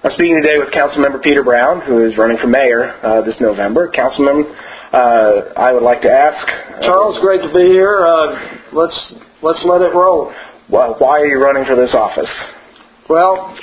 I'm speaking today with Councilmember Peter Brown, who is running for mayor this November. Councilman, I would like to ask... Charles, great to be here. Let's let it roll. Well, why are you running for this office? Well,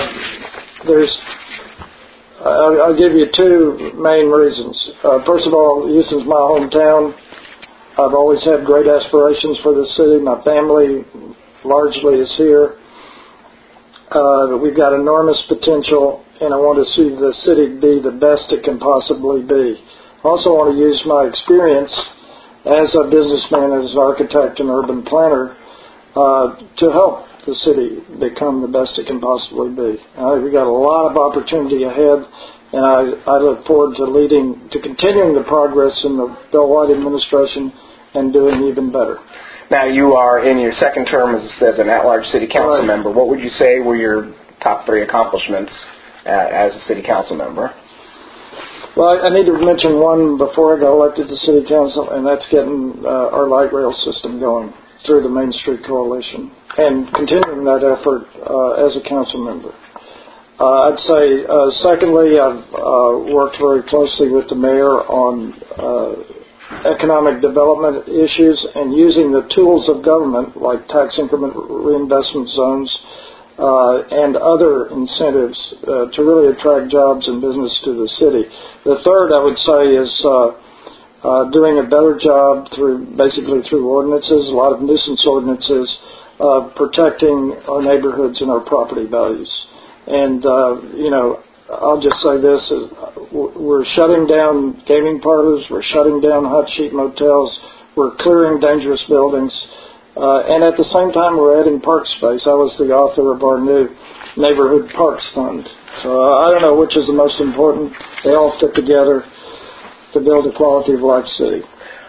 I'll give you two main reasons. First of all, Houston's my hometown. I've always had great aspirations for this city. My family largely is here. We've got enormous potential, and I want to see the city be the best it can possibly be. I also want to use my experience as a businessman, as an architect and urban planner, to help the city become the best it can possibly be. We've got a lot of opportunity ahead, and I look forward to continuing the progress in the Bill White administration and doing even better. Now, you are in your second term as an at-large city council member. What would you say were your top three accomplishments as a city council member? Well, I need to mention one before I got elected to city council, and that's getting our light rail system going through the Main Street Coalition and continuing that effort as a council member. I'd say, secondly, I've worked very closely with the mayor on economic development issues and using the tools of government like tax increment reinvestment zones and other incentives to really attract jobs and business to the city. The third, I would say, is doing a better job through ordinances, a lot of nuisance ordinances, protecting our neighborhoods and our property values. And, I'll just say this, we're shutting down gaming parlors, we're shutting down hot sheet motels, we're clearing dangerous buildings, and at the same time we're adding park space. I was the author of our new Neighborhood Parks Fund. So I don't know which is the most important. They all fit together to build a quality of life city.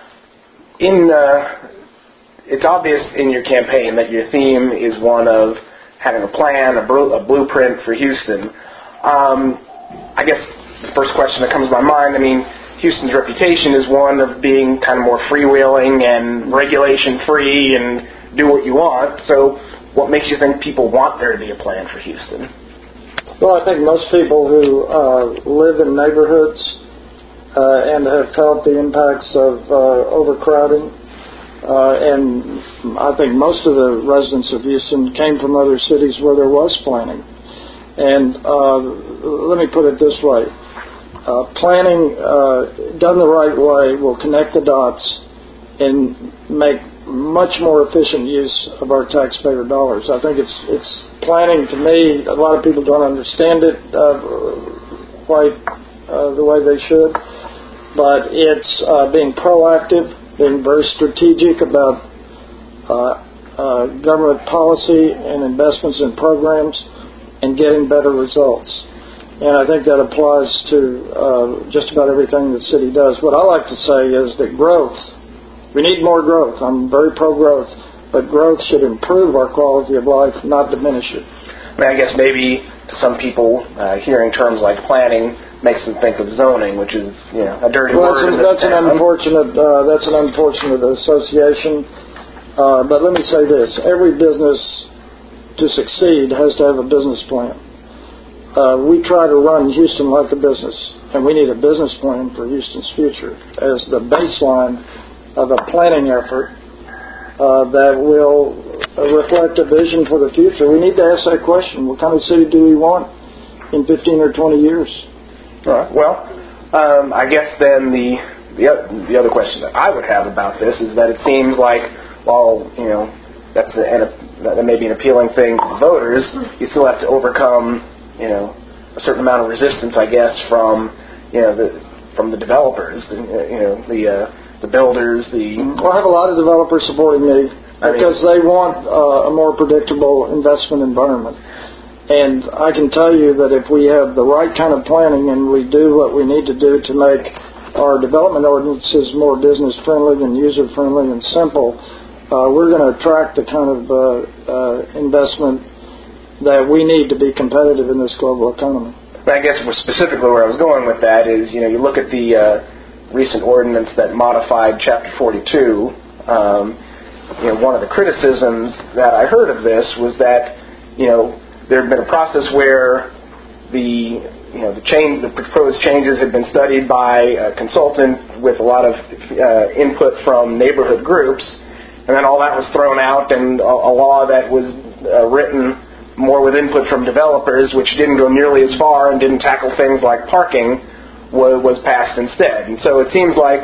It's obvious in your campaign that your theme is one of having a plan, a blueprint for Houston. I guess the first question that comes to my mind, Houston's reputation is one of being kind of more freewheeling and regulation-free and do what you want. So what makes you think people want there to be a plan for Houston? Well, I think most people who live in neighborhoods and have felt the impacts of overcrowding, and I think most of the residents of Houston came from other cities where there was planning. And let me put it this way. Planning done the right way will connect the dots and make much more efficient use of our taxpayer dollars. I think it's planning, to me, a lot of people don't understand it quite the way they should, but it's being proactive, being very strategic about government policy and investments in programs, and getting better results. And I think that applies to just about everything the city does. What I like to say is that we need more growth. I'm very pro-growth, but growth should improve our quality of life, not diminish it. I guess maybe to some people, hearing terms like planning makes them think of zoning, which is a dirty word. That's an unfortunate association. But let me say this: every business to succeed has to have a business plan. We try to run Houston like a business, and we need a business plan for Houston's future as the baseline of a planning effort that will reflect a vision for the future. We need to ask that question: what kind of city do we want in 15 or 20 years? All right. Well, I guess then the other question that I would have about this is that it seems like, that may be an appealing thing to voters, you still have to overcome, a certain amount of resistance, I guess, from the developers, the builders, Well, I have a lot of developers supporting me because they want a more predictable investment environment. And I can tell you that if we have the right kind of planning and we do what we need to do to make our development ordinances more business-friendly and user-friendly and simple, we're going to attract the kind of investment that we need to be competitive in this global economy. I guess specifically where I was going with that is, you look at the recent ordinance that modified Chapter 42. One of the criticisms that I heard of this was that, there had been a process where the the proposed changes had been studied by a consultant with a lot of input from neighborhood groups, and then all that was thrown out, and a law that was written more with input from developers, which didn't go nearly as far and didn't tackle things like parking, was passed instead. And so it seems like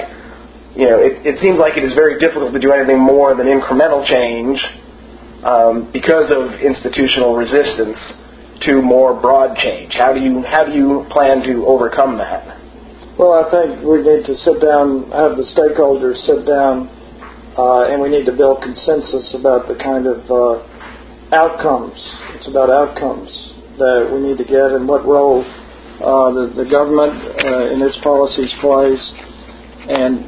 it is very difficult to do anything more than incremental change because of institutional resistance to more broad change. How do you plan to overcome that? Well, I think we need to sit down, have the stakeholders sit down, and we need to build consensus about the kind of outcomes. It's about outcomes that we need to get and what role the government in its policies plays. And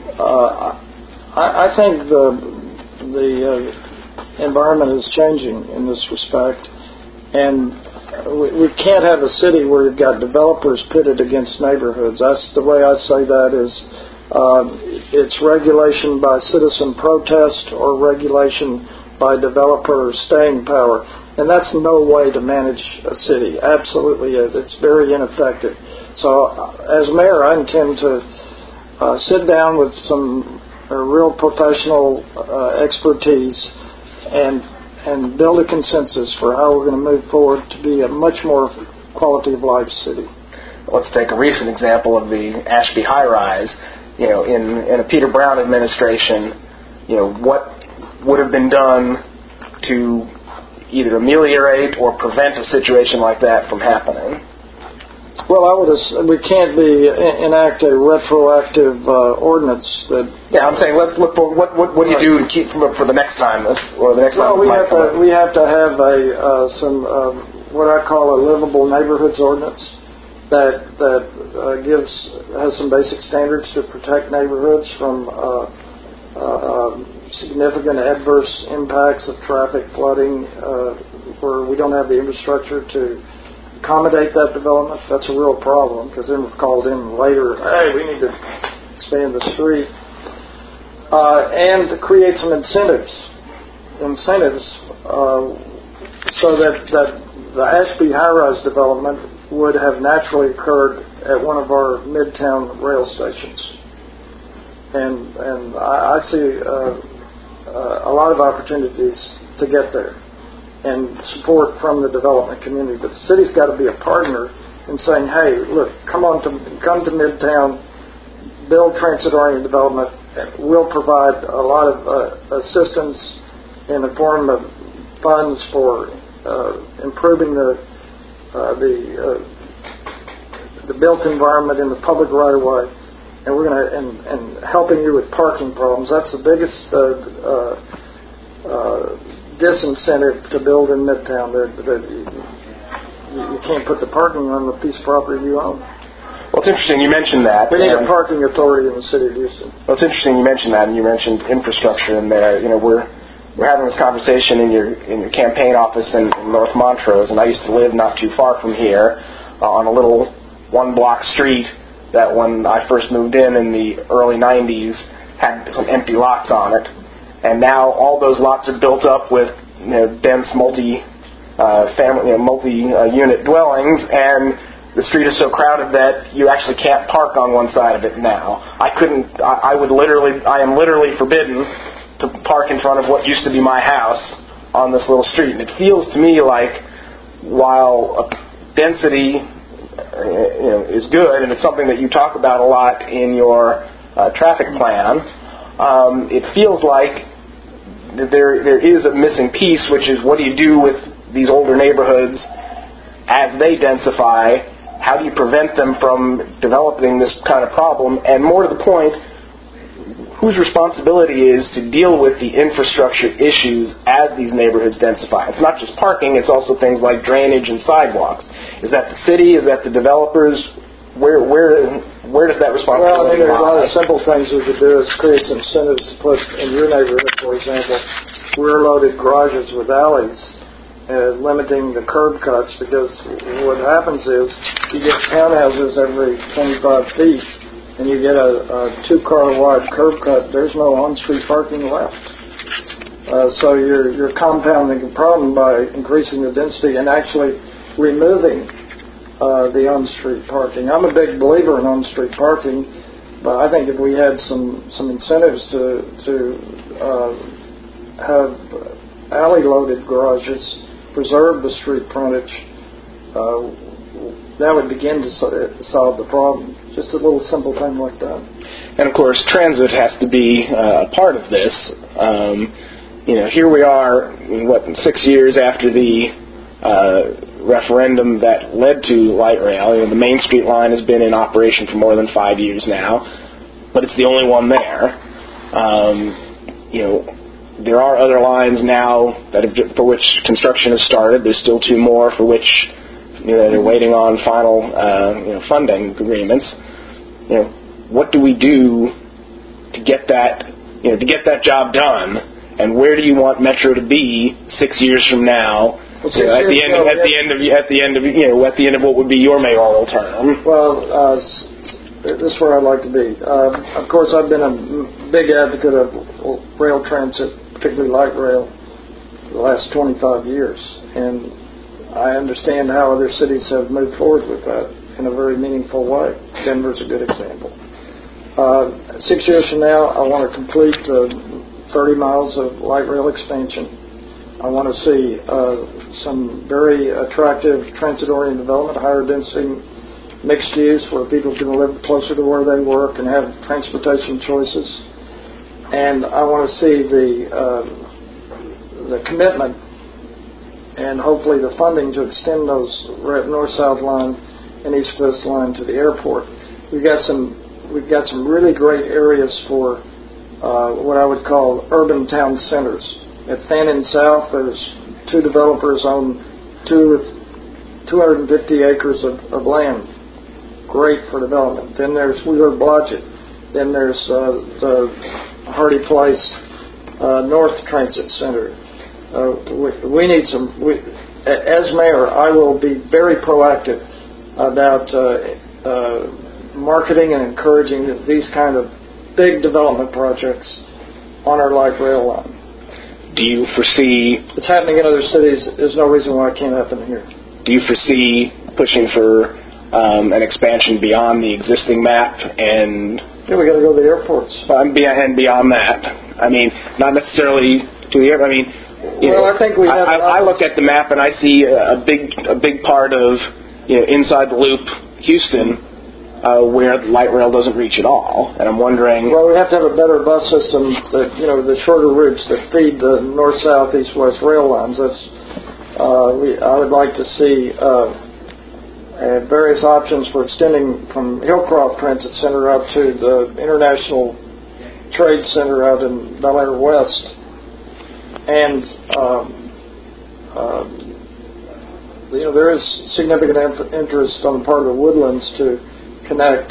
I think the environment is changing in this respect, and we can't have a city where you've got developers pitted against neighborhoods. That's the way I say that is it's regulation by citizen protest or regulation by developer staying power. And that's no way to manage a city. Absolutely is. It's very ineffective. So as mayor, I intend to sit down with some real professional expertise and build a consensus for how we're going to move forward to be a much more quality of life city. Let's take a recent example of the Ashby high-rise. In a Peter Brown administration, what would have been done to either ameliorate or prevent a situation like that from happening? Well, we can't enact a retroactive ordinance that. Yeah, I'm saying let's look for what do you do to keep for the next time or the next time? Well, we have to have some what I call a livable neighborhoods ordinance that has some basic standards to protect neighborhoods from significant adverse impacts of traffic, flooding, where we don't have the infrastructure to accommodate that development. That's a real problem because then we're called in later, hey, we need to expand the street. And to create some incentives so that the Ashby high-rise development would have naturally occurred at one of our midtown rail stations. And I see a lot of opportunities to get there and support from the development community. But the city's got to be a partner in saying, hey, look, come to Midtown, build transit-oriented development. We'll provide a lot of assistance in the form of funds for improving the built environment in the public right-of-way, and we're going to and helping you with parking problems. That's the biggest disincentive to build in Midtown. You can't put the parking on the piece of property you own. Well, it's interesting you mentioned that. We need a parking authority in the city of Houston. Well, it's interesting you mentioned that, and you mentioned infrastructure in there. We're having this conversation in your campaign office in North Montrose, and I used to live not too far from here on a little one-block street that when I first moved in the early 90s had some empty lots on it. And now all those lots are built up with dense multi-unit dwellings, and the street is so crowded that you actually can't park on one side of it now. I am literally forbidden to park in front of what used to be my house on this little street. And it feels to me like while density is good, and it's something that you talk about a lot in your traffic plan, it feels like there is a missing piece, which is what do you do with these older neighborhoods as they densify? How do you prevent them from developing this kind of problem? And more to the point, whose responsibility is to deal with the infrastructure issues as these neighborhoods densify? It's not just parking, it's also things like drainage and sidewalks. Is that the city? Is that the developers? Where does that responsibility lie? Well, there's a lot of simple things we could do is create some incentives to put in your neighborhood, for example, rear-loaded garages with alleys, limiting the curb cuts, because what happens is you get townhouses every 25 feet and you get a two-car wide curb cut. There's no on-street parking left. So you're compounding the problem by increasing the density and actually removing the on-street parking. I'm a big believer in on-street parking, but I think if we had some incentives to have alley-loaded garages, preserve the street frontage, that would begin to solve the problem. Just a little simple thing like that. And of course, transit has to be a part of this. Here we are, 6 years after the referendum that led to light rail. The Main Street line has been in operation for more than 5 years now, but it's the only one there. There are other lines now for which construction has started. There's still 2 more for which they're waiting on final funding agreements. What do we do to get that job done? And where do you want Metro to be 6 years from now? At the end of what would be your mayoral term. Well, this is where I'd like to be. Of course, I've been a big advocate of rail transit, particularly light rail, for the last 25 years, and I understand how other cities have moved forward with that in a very meaningful way. Denver's a good example. 6 years from now, I want to complete 30 miles of light rail expansion. I want to see some very attractive transit-oriented development, higher density, mixed use, where people can live closer to where they work and have transportation choices. And I want to see the commitment and hopefully the funding to extend those north-south line and east-west line to the airport. We've got some really great areas for what I would call urban town centers. At Fannin South, there's 2 developers own 250 acres of land. Great for development. Then there's Wheeler Blodgett. Then there's the Hardy Place North Transit Center. We need some. As mayor, I will be very proactive about marketing and encouraging these kind of big development projects on our light rail line. Do you foresee... It's happening in other cities. There's no reason why it can't happen here. Do you foresee pushing for an expansion beyond the existing map and... Yeah, we got to go to the airports. And beyond that. I mean, not necessarily to the airport. I mean... I think we have... I look at the map and I see a big part of inside the loop Houston where light rail doesn't reach at all, and I'm wondering. Well, we have to have a better bus system that the shorter routes that feed the north, south, east, west rail lines. That's I would like to see various options for extending from Hillcroft Transit Center up to the International Trade Center out in Bel Air West. And there is significant interest on the part of the Woodlands to connect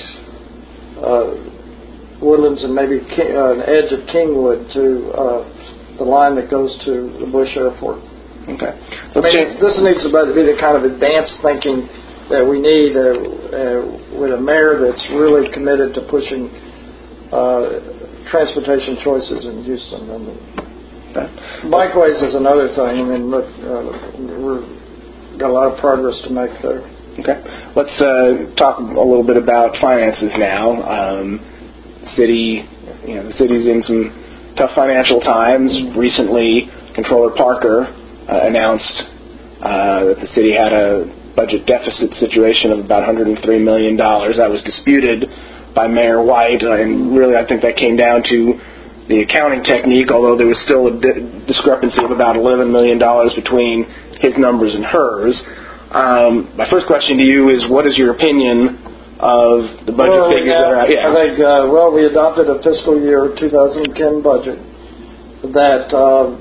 Woodlands and maybe an edge of Kingwood to the line that goes to the Bush Airport. Okay. This needs to be the kind of advanced thinking that we need with a mayor that's really committed to pushing transportation choices in Houston. Bikeways is another thing. I mean, look, we've got a lot of progress to make there. Okay. Let's talk a little bit about finances now. The city's in some tough financial times. Recently, Controller Parker announced that the city had a budget deficit situation of about $103 million. That was disputed by Mayor White, and really I think that came down to the accounting technique, although there was still a discrepancy of about $11 million between his numbers and hers. My first question to you is, what is your opinion of the budget figures that are out? Yeah. I think, we adopted a fiscal year 2010 budget that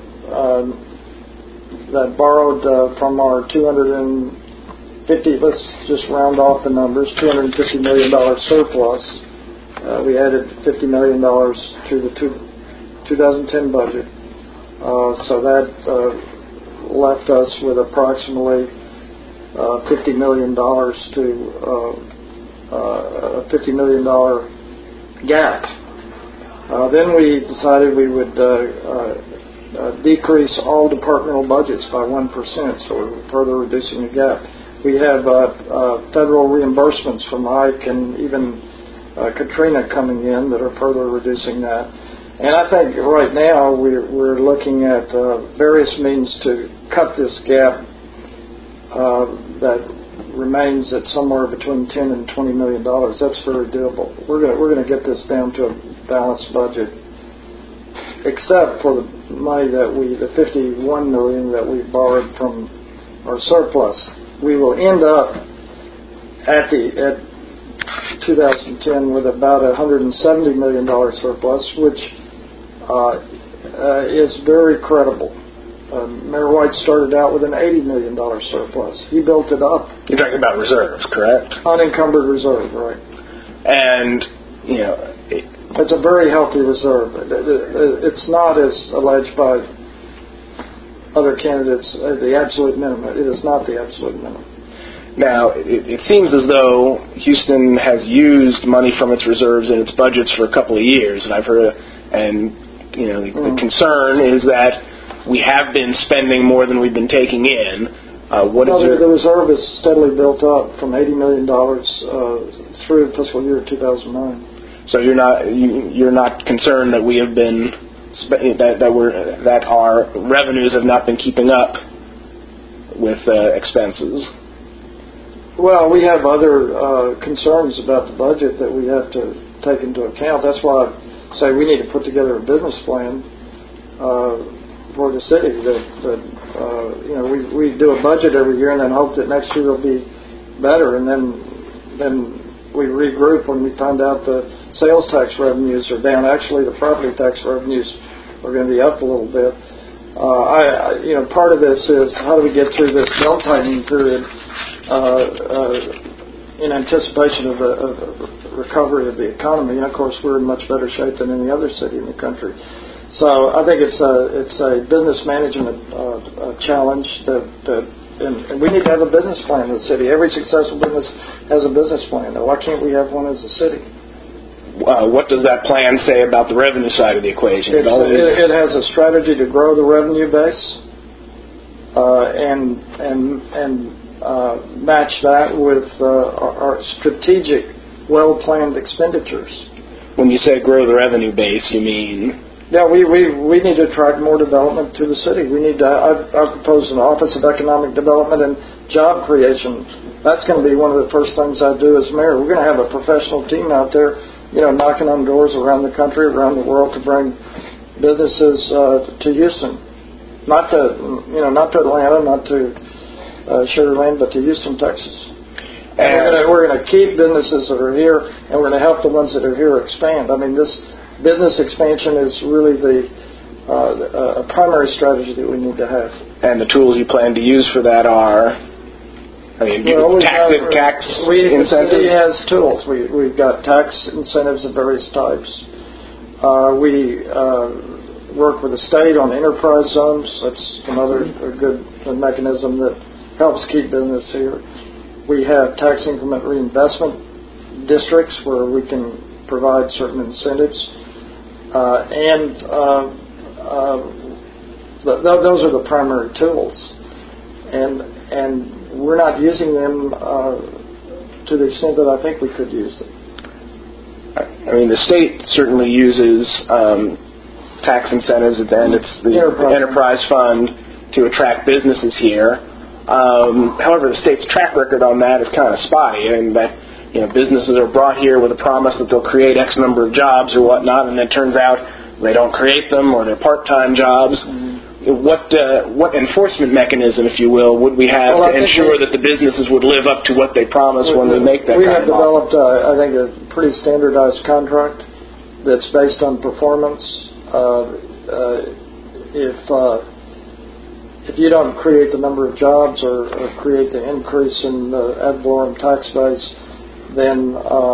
borrowed from our $250, let's just round off the numbers, $250 million surplus. We added $50 million to the 2010 budget. So that left us with approximately $50 million to a $50 million gap. Then we decided we would decrease all departmental budgets by 1%, so we're further reducing the gap. We have federal reimbursements from Ike and even Katrina coming in that are further reducing that. And I think right now we're looking at various means to cut this gap that remains at somewhere between $10 and $20 million. That's very doable. We're going to get this down to a balanced budget, except for the money that the $51 million that we borrowed from our surplus. We will end up at 2010 with about a $170 million surplus, which is very credible. Mayor White started out with an $80 million surplus. He built it up. You're talking about reserves, correct? Unencumbered reserve, right. And, it's a very healthy reserve. It's not, as alleged by other candidates, the absolute minimum. It is not the absolute minimum. Now, it seems as though Houston has used money from its reserves in its budgets for a couple of years, and I've heard, the concern is that we have been spending more than we've been taking in. The reserve is steadily built up from $80 million through fiscal year 2009. So you're not concerned that we have been that our revenues have not been keeping up with expenses. Well, we have other concerns about the budget that we have to take into account. That's why I say we need to put together a business plan for the city. We do a budget every year and then hope that next year will be better, and then we regroup when we find out the sales tax revenues are down. Actually, the property tax revenues are going to be up a little bit. Part of this is how do we get through this belt-tightening period in anticipation of the recovery of the economy. And of course, we're in much better shape than any other city in the country. So I think it's a business management challenge and we need to have a business plan in the city. Every successful business has a business plan. Now, why can't we have one as a city? What does that plan say about the revenue side of the equation? It has a strategy to grow the revenue base and match that with our strategic, well-planned expenditures. When you say grow the revenue base, you mean? Yeah, we need to attract more development to the city. We need to. I've proposed an Office of Economic Development and Job Creation. That's going to be one of the first things I do as mayor. We're going to have a professional team out there, knocking on doors around the country, around the world to bring businesses to Houston, not to Atlanta, not to Sugar Land, but to Houston, Texas. And we're going to keep businesses that are here, and we're going to help the ones that are here expand. I mean, this business expansion is really a primary strategy that we need to have. And the tools you plan to use for that are, tax incentives? The city has tools. We've got tax incentives of various types. We work with the state on enterprise zones. That's another good mechanism that helps keep business here. We have tax increment reinvestment districts where we can provide certain incentives. Those are the primary tools, and we're not using them to the extent that I think we could use them. The state certainly uses tax incentives, and it's the enterprise fund to attract businesses here. However, the state's track record on that is kind of spotty, and that businesses are brought here with a promise that they'll create X number of jobs or whatnot, and it turns out they don't create them, or they're part-time jobs. Mm-hmm. What enforcement mechanism, if you will, would we have to ensure that the businesses would live up to what they promise when they make that kind of offer? We have developed, I think, a pretty standardized contract that's based on performance. If you don't create the number of jobs or create the increase in the ad valorem tax base, then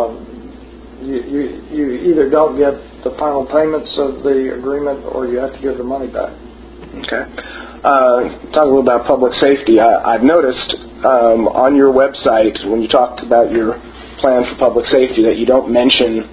you either don't get the final payments of the agreement or you have to give the money back. Okay. Talk a little about public safety. I've noticed on your website when you talked about your plan for public safety that you don't mention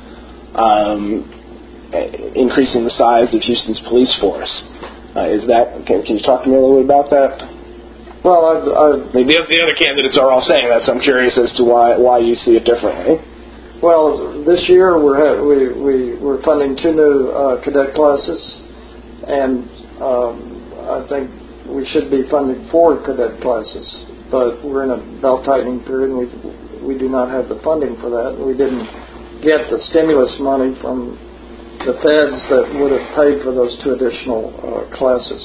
increasing the size of Houston's police force. Can you talk to me a little bit about that? Well, I mean, the other candidates are all saying that, so I'm curious as to why you see it differently. Well, this year we're funding 2 new cadet classes, and I think we should be funding 4 cadet classes. But we're in a belt-tightening period, and we do not have the funding for that. We didn't get the stimulus money from the feds that would have paid for those 2 additional classes.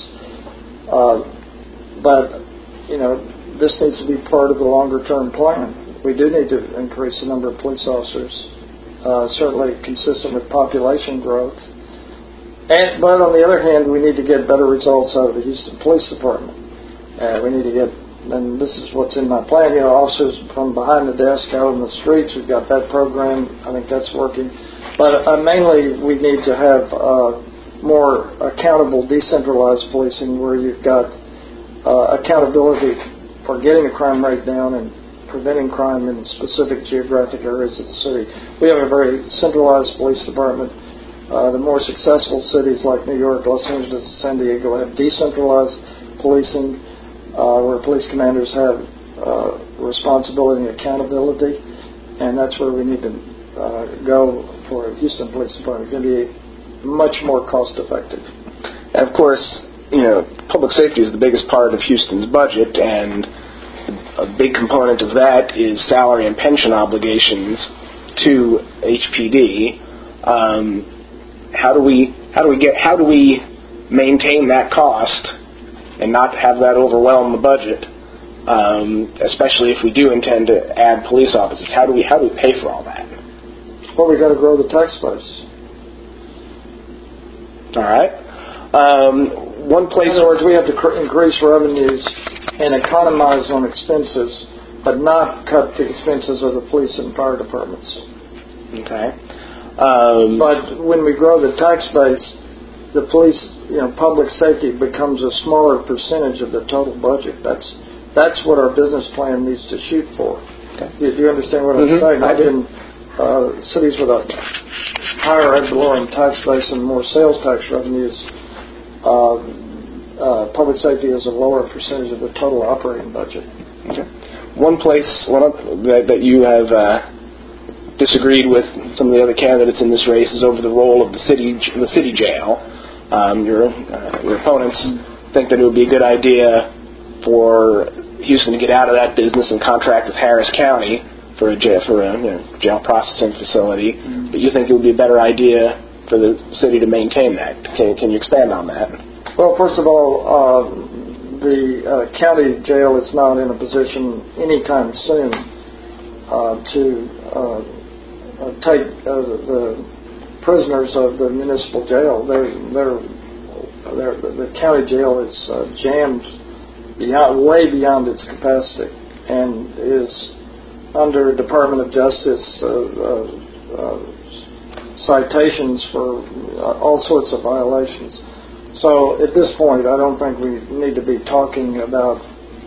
But this needs to be part of the longer-term plan. We do need to increase the number of police officers, certainly consistent with population growth. But on the other hand, we need to get better results out of the Houston Police Department. We need to get, and this is what's in my plan, officers from behind the desk out in the streets. We've got that program. I think that's working. But mainly we need to have more accountable, decentralized policing where you've got accountability for getting the crime rate down and preventing crime in specific geographic areas of the city. We have a very centralized police department. The more successful cities like New York, Los Angeles, and San Diego have decentralized policing where police commanders have responsibility and accountability, and that's where we need to go for the Houston Police Department. It's going to be much more cost effective. And of course, public safety is the biggest part of Houston's budget, and a big component of that is salary and pension obligations to HPD. How do we maintain that cost and not have that overwhelm the budget? Especially if we do intend to add police officers, how do we pay for all that? Well, we got to grow the tax base. All right. One place. In other words, we have to increase revenues and economize on expenses, but not cut the expenses of the police and fire departments. Okay. But when we grow the tax base, the police, public safety becomes a smaller percentage of the total budget. That's what our business plan needs to shoot for. Okay. Do you understand what I'm saying? I do. Cities with a higher ad valorem tax base and more sales tax revenues, public safety is a lower percentage of the total operating budget. Okay. One place that you have disagreed with some of the other candidates in this race is over the role of the city jail. Your opponents think that it would be a good idea for Houston to get out of that business and contract with Harris County for a jail processing facility, but you think it would be a better idea for the city to maintain that. Can you expand on that? Well, first of all, the county jail is not in a position anytime soon to take the prisoners of the municipal jail. The county jail is jammed way beyond its capacity and is under Department of Justice citations for all sorts of violations. So at this point, I don't think we need to be talking about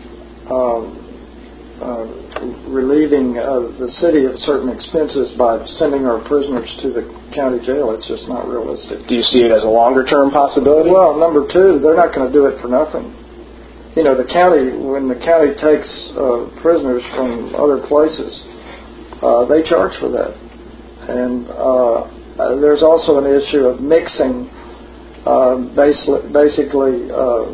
relieving the city of certain expenses by sending our prisoners to the county jail. It's just not realistic. Do you see it as a longer-term possibility? Well, number two, they're not going to do it for nothing. The county, when the county takes prisoners from other places, they charge for that. And there's also an issue of mixing basically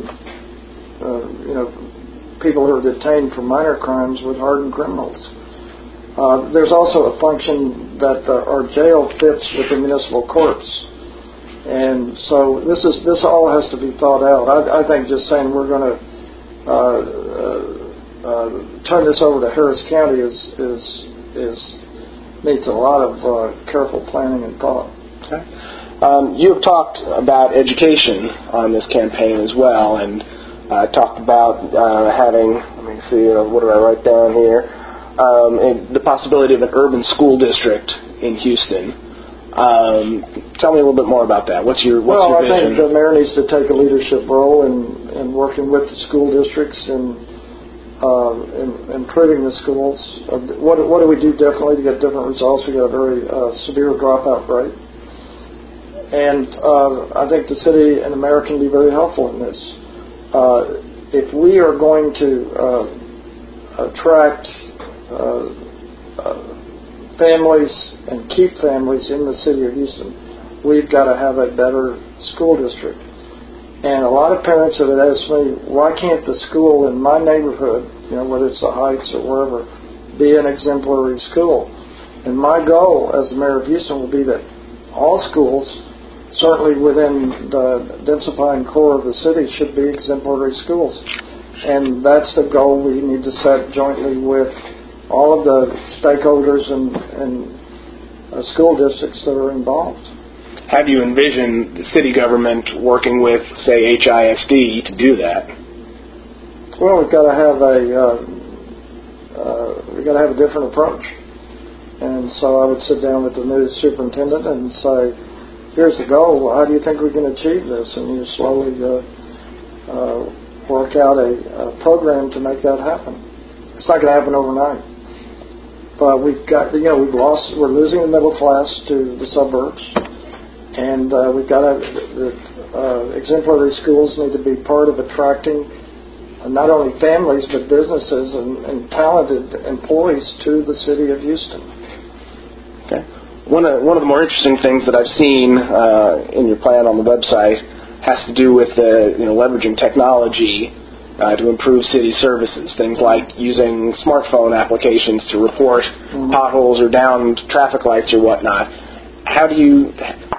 people who are detained for minor crimes with hardened criminals. There's also a function that our jail fits with the municipal courts. And so this all has to be thought out. I think just saying we're going to turn this over to Harris County needs a lot of careful planning and thought. Okay. You have talked about education on this campaign as well, and talked about having, let me see, what did I write down here? The possibility of an urban school district in Houston. Tell me a little bit more about that. What's your vision? I think the mayor needs to take a leadership role in working with the school districts and improving the schools. What do we do differently to get different results? We got a very severe dropout rate. And I think the city and the mayor can be very helpful in this. if we are going to attract families and keep families in the city of Houston, we've got to have a better school district. And a lot of parents have asked me, why can't the school in my neighborhood, whether it's the Heights or wherever, be an exemplary school? And my goal as the mayor of Houston will be that all schools, certainly within the densifying core of the city, should be exemplary schools. And that's the goal we need to set jointly with all of the stakeholders and school districts that are involved. How do you envision the city government working with, say, HISD to do that? Well, we've got to have a different approach. And so I would sit down with the new superintendent and say, here's the goal. How do you think we can achieve this? And you slowly work out a program to make that happen. It's not going to happen overnight. But we're losing the middle class to the suburbs. And we've got to, exemplary schools need to be part of attracting not only families but businesses and talented employees to the city of Houston. Okay. One of the more interesting things that I've seen in your plan on the website has to do with leveraging technology to improve city services. Things like using smartphone applications to report potholes or downed traffic lights or whatnot. How do you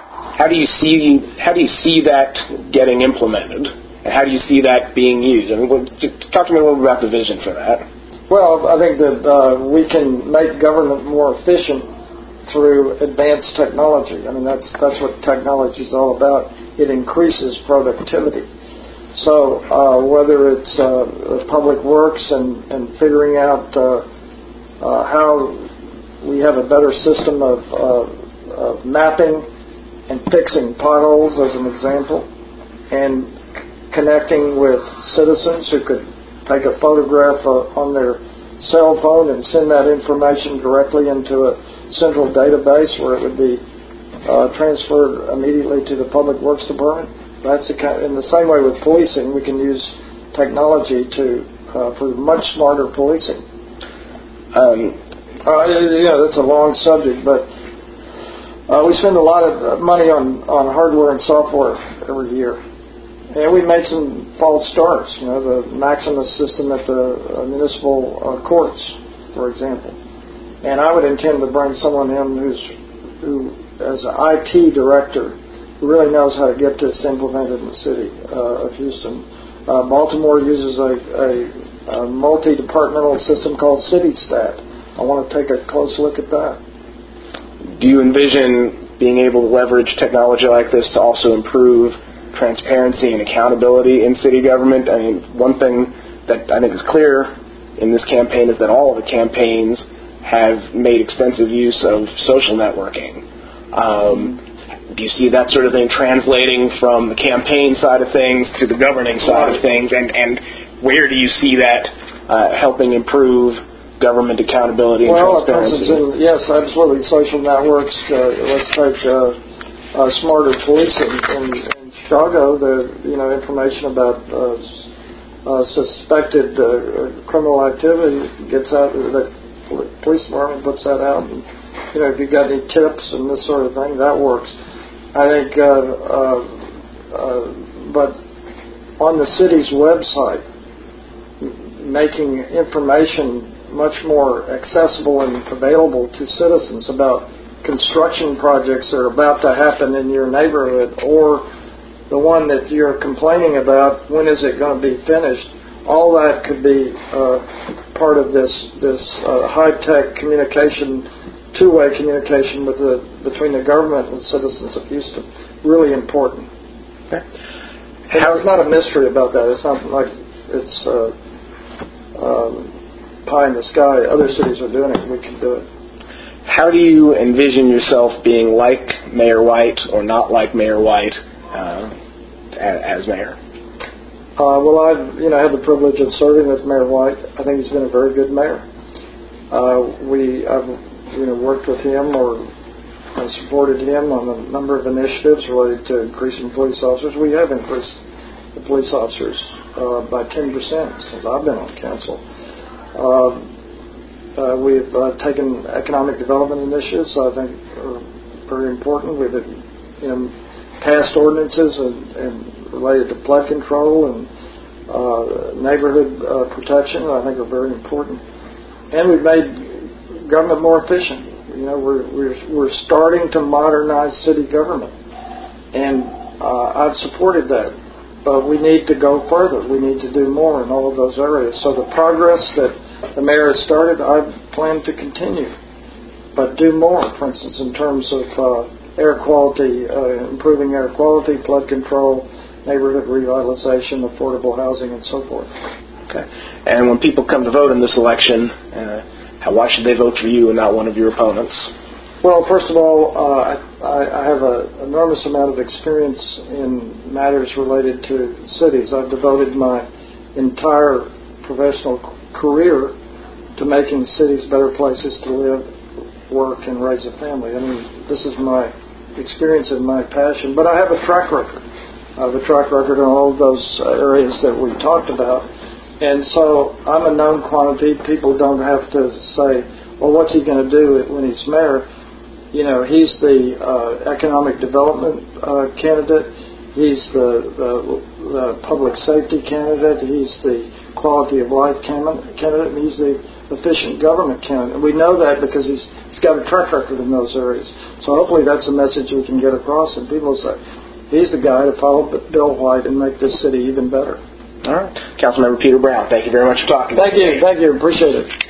see that getting implemented? And how do you see that being used? Talk to me a little bit about the vision for that. Well, I think that we can make government more efficient through advanced technology. I mean, that's what technology is all about. It increases productivity. So whether it's public works and figuring out how we have a better system of mapping and fixing potholes, as an example, and connecting with citizens who could take a photograph on their cell phone and send that information directly into a central database where it would be transferred immediately to the Public Works Department. That's in the same way with policing, we can use technology for much smarter policing. That's a long subject, but we spend a lot of money on hardware and software every year. And we made some false starts, the Maximus system at the municipal courts, for example. And I would intend to bring someone in who as an IT director, who really knows how to get this implemented in the city of Houston. Baltimore uses a multi-departmental system called CityStat. I want to take a close look at that. Do you envision being able to leverage technology like this to also improve transparency and accountability in city government? I mean, one thing that I think is clear in this campaign is that all of the campaigns have made extensive use of social networking. Do you see that sort of thing translating from the campaign side of things to the governing side of things? And where do you see that helping improve government accountability and transparency? Yes, absolutely. Social networks. Let's take smarter policing. In Chicago, the information about suspected criminal activity gets out. The police department puts that out. And, if you've got any tips and this sort of thing, that works. I think, but on the city's website, making information much more accessible and available to citizens about construction projects that are about to happen in your neighborhood, or the one that you're complaining about, when is it going to be finished? All that could be part of this high-tech communication, two-way communication between the government and the citizens of Houston. Really important. Okay. There's not a mystery about that. It's not like it's pie in the sky. Other cities are doing it. We can do it. How do you envision yourself being like Mayor White or not like Mayor White as mayor? Well, I've had the privilege of serving with Mayor White. I think he's been a very good mayor. I've worked with him or supported him on a number of initiatives related to increasing police officers. We have increased the police officers by 10% since I've been on council. We've taken economic development initiatives I think are very important. We've passed ordinances and related to flood control and neighborhood protection I think are very important. And we've made government more efficient. We're starting to modernize city government, and I've supported that. But we need to go further. We need to do more in all of those areas. So the progress that the mayor has started, I plan to continue, but do more. For instance, in terms of air quality, improving air quality, flood control, neighborhood revitalization, affordable housing, and so forth. Okay. And when people come to vote in this election, why should they vote for you and not one of your opponents? Well, first of all, I have an enormous amount of experience in matters related to cities. I've devoted my entire professional career to making cities better places to live, work, and raise a family. I mean, this is my experience and my passion. But I have a track record. I have a track record in all of those areas that we talked about. And so I'm a known quantity. People don't have to say, well, what's he going to do when he's mayor? He's the economic development candidate. He's the public safety candidate. He's the quality of life candidate. And he's the efficient government candidate. And we know that because he's got a track record in those areas. So hopefully that's a message we can get across. And people say, he's the guy to follow Bill White and make this city even better. All right. Councilmember Peter Brown, thank you very much for talking. Thank you. Appreciate it.